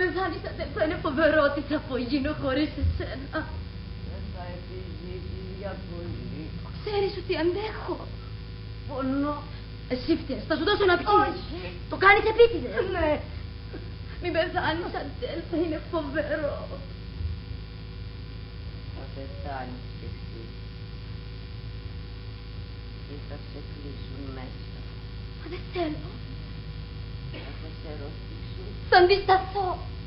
πεθάνεις, αδέλφα, είναι φοβερό τι θα απογίνω χωρίς εσένα. Δεν θα επιζήσεις για πολύ. Ξέρεις ότι αντέχω. Πονώ. Εσύ φταίς, θα σου δώσω να πιείς. Όχι. Το κάνεις επίτηδες. Ναι. Μην πεθάνεις, αδέλφα, είναι φοβερό. Θα πεθάνεις κι εσύ. Και θα σε κλείσουν μέσα. Μα δεν θέλω. Θα σε ρωτήσουν. Θα αντισταθώ.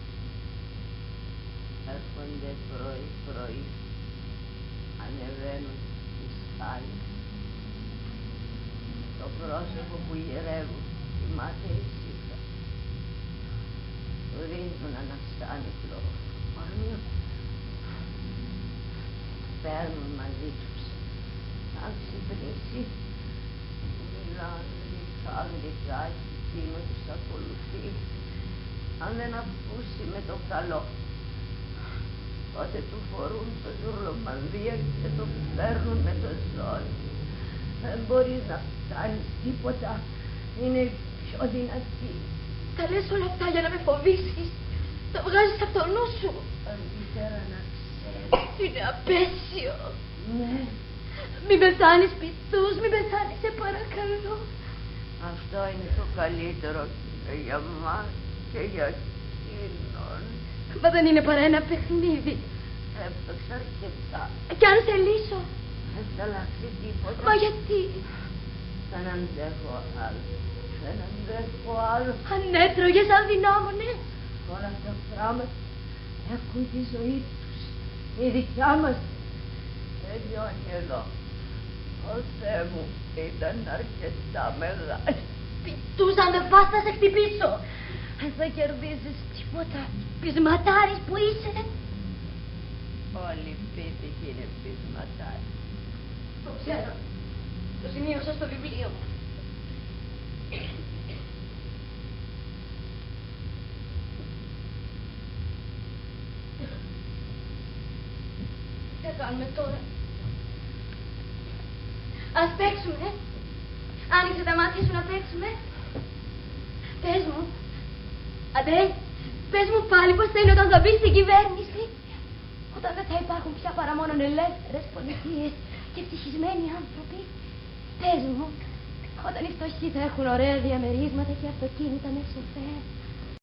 Έρχονται πρωί-πρωί. Ανεβαίνουν τις σκάλες. Το πρόσωπο που γυρεύουν κοιμάται ήσυχα. Του δίνουν αναστάνικο όρμιο. Παίρνουν μαζί τους. Αν ξυπνήσει, μιλάνε γλυκά και εκείνο τους ακολουθεί. Αν δεν ακούσει με το καλό, τότε του φορούν το ζουρλομανδία και το παίρνουν με το ζόρι. Δεν μπορείς να κάνεις τίποτα. Είναι πιο δυνατή. Τα λες όλα αυτά για να με φοβήσεις. Τα βγάζεις από το νου σου. Καλύτερα να ξέρεις. Είναι απέσιο. Ναι. Μην πεθάνεις, πιστούς, μην πεθάνεις, σε παρακαλώ. Αυτό είναι το καλύτερο και για μας και για εκείνον. Μα δεν είναι παρά ένα παιχνίδι. Έπαιξα αρκετά. Κι αν σε λύσω. Δεν θα αλλάξει τίποτα. Μα γιατί? Δεν αντέχω άλλο. Δεν αντέχω άλλο. Αν έτρωγες, αν δυνάμωνες. Όλα αυτά τα πράγματα έχουν τη ζωή τους. Η δικιά μας τελειώνει εδώ. Ο Θεέ μου ήταν αρκετά μεγάλη. Πιστούς, αν δεν πας θα σε χτυπήσω. Αν θα κερδίσεις τίποτα, πεισματάρης που είσαι. Όλοι πίτυχοι είναι πεισματάροι. Το ξέρω. Το σημείωσα στο βιβλίο μου. Τι θα κάνουμε τώρα? Ας παίξουμε. Άνοιξε τα μάτια σου να παίξουμε. Πες μου. Αντέ, πες μου πάλι πως θα είναι όταν θα μπεις στην κυβέρνηση. Όταν δεν θα υπάρχουν πια παρά μόνο ελεύθερες πολιτείες και ευτυχισμένοι άνθρωποι. Πες μου, όταν οι φτωχοί θα έχουν ωραία διαμερίσματα και αυτοκίνητα με σοφέρ.